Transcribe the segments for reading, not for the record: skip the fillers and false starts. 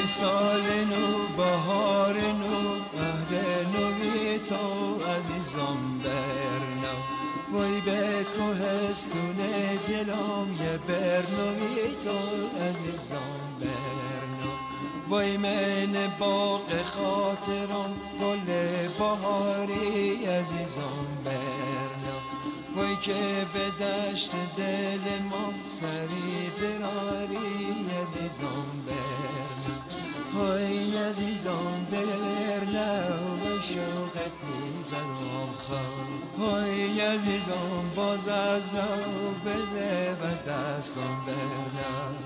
سال نو بهار نو عهد نوی تو عزیزم برنو وای به کوهستون دلم یه برنوی تو عزیزم برنو وای من باغ خاطرم گل بهاری عزیزم برنو وای که به دشت دل ما سری دراری عزیزم برنو وای عزیزم برنو و شوقت برام خواه وای عزیزم باز از نو بده و دستم برنو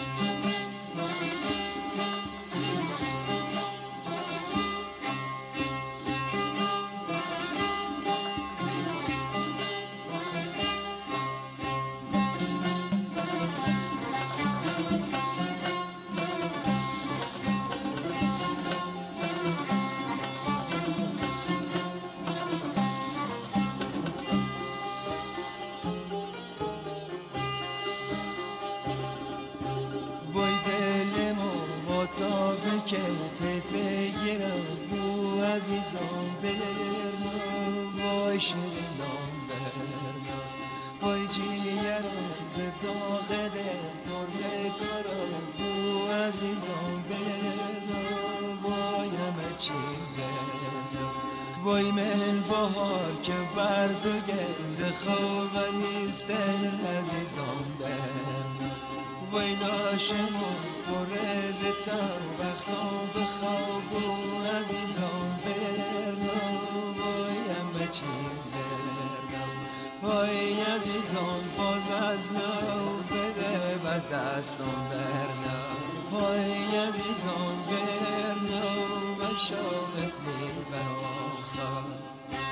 تا به کتت بگیرم بو عزیزم برنو وای شیرینم برنو وای جیگرم ز داغ دل پرز کرم بو عزیزم برنو وای همه چی برنو وای من بهار که برد و گل ز خوابیست دل عزیزم برنو وای لاشمون برز تو بختم بخواب و عزیزم برنو وای همه چی برنو وای عزیزم باز از نو بده و دستم برنو وای عزیزم برنو و شوقت برام خواه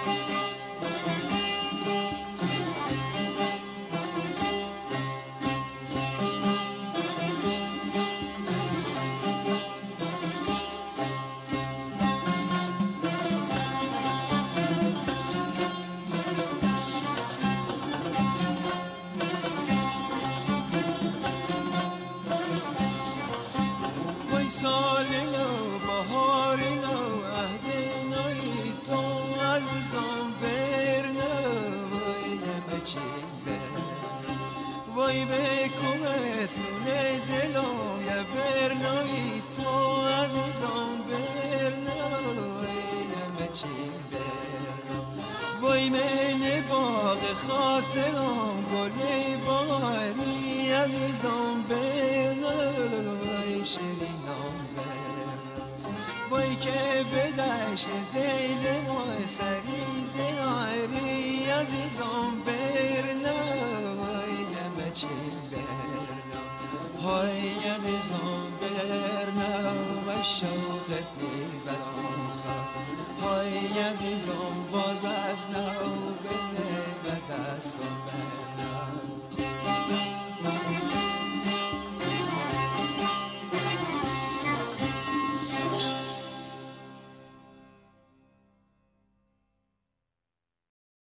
سال نو بهار نو عهد نوی تو عزیزم برنو وای همه چی برنو وای به کوهستون دلم یه برنوی تو عزیزم برنو وای همه چی برنو وای من باغ خاطرم گل بهاری عزیزم برنو وای شیرینم برنو وای که به دشت دل ما سری دراری عزیزم برنو وای همه چی برنو وای عزیزم برنو و شوقت برام خواه وای عزیزم باز از نو بده و دستم برنو